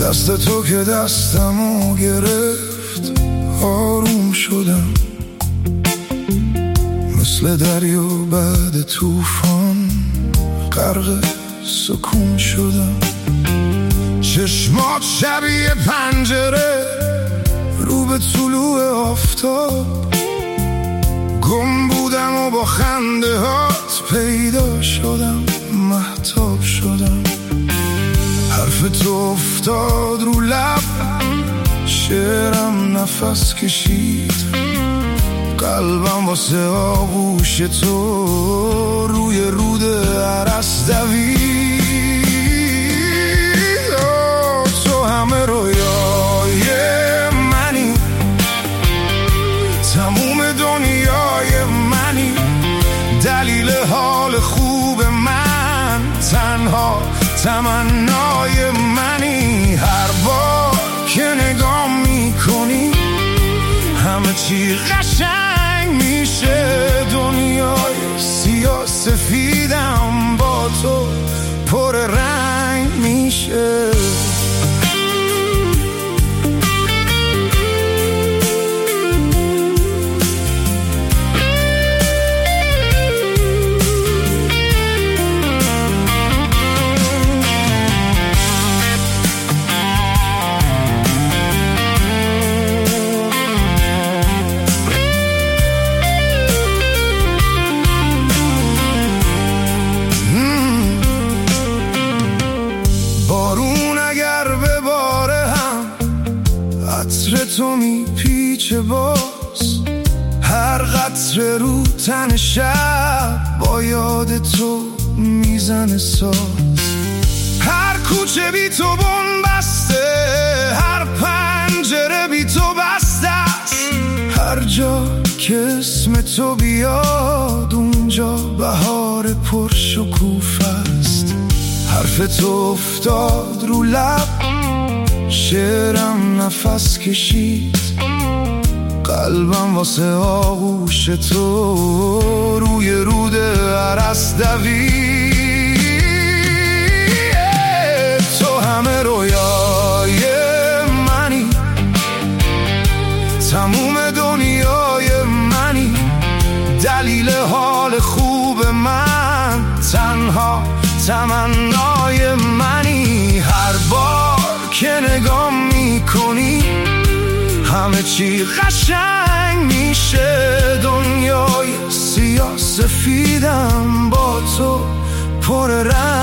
دست تو که دستمو گرفت آروم شدم، مثل دریا بعد طوفان غرق سکون شدم. چشمات شبیه پنجره رو به طلوع آفتاب، گم بودم و با خنده هات پیدا شدم، مهتاب شدم. حرف تو افتاد رو لب، شعرم نفس کشید، قلبم واسه آغوش تو روی رود عرس دوید. تو همه رویای منی، تموم دنیای منی، دلیل حال خوب من، تنها تمنای منی. هر بار که نگاه میکنی همه چی قشنگ میشه، دنیای سیاه سفیدم با تو پر رنگ میشه. عطر تو میپیچه باز، هر قطره رو تن شب با یاد تو میزنه ساز. هر کوچه بی تو بنبسته، هر پنجره بی تو بسته است، هر جا که اسم تو بیاد اونجا بهار پرشکوفه است. حرف تو افتاد رو لب، شعرم نفس کشید، قلبم واسه آغوش تو روی رود عرس دوید. تو همه رویای منی، تموم دنیای منی، دلیل حال خوب من، تنها تمنای منی. هر بار که نگاه میکنی همه چی قشنگ میشه، دنیای سیاه سفیدم با تو پر رنگ